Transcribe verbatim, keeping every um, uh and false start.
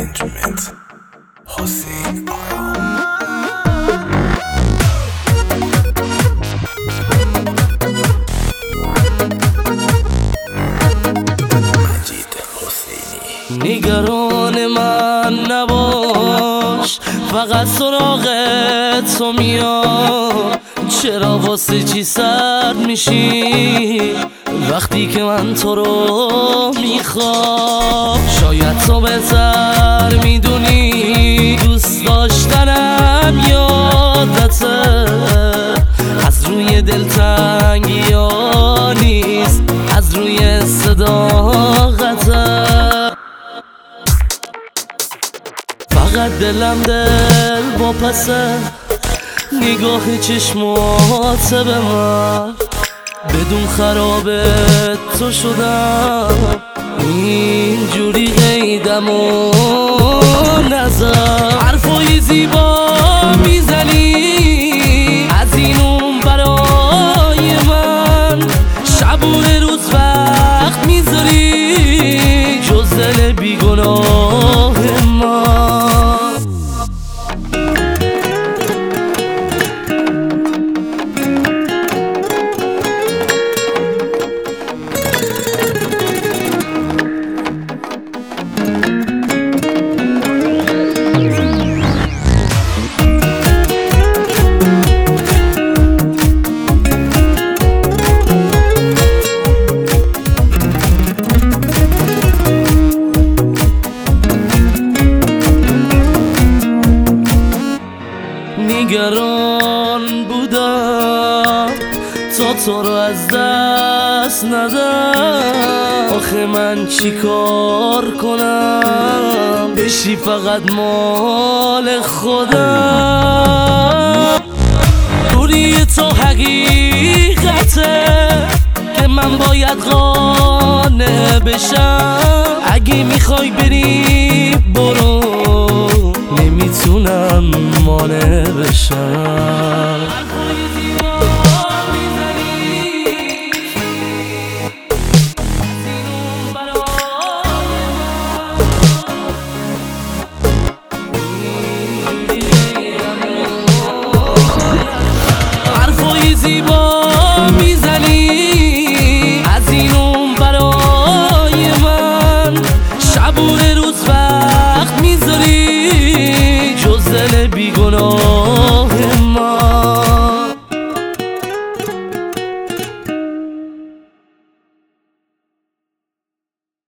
Management حسین آرام. مجید حسینی. نگران من نباش، فقط سراغ تو میام. چرا واسه چی سرد میشی وقتی که من تو رو میخوام؟ شاید تو بهتر میدونی دوست داشتنم یادته، از روی دلتنگی ها نیست، از روی صداقته. فقط دلم دل با پسه نگاه چشمات به من، بدون خرابه تو شدم اینجوری قیدم و نزد. حرفای زیبا میزنی از این اون برای من، شبونه روز وقت میذاری جز دل بیگناه من. نگران بودم تا تو رو از دست ندم، آخه من چی کار کنم بشی فقط مال خودم. روی تو حقیقته که من باید قانع بشم، اگه میخوای بری برو نمیتونم مانع بشم.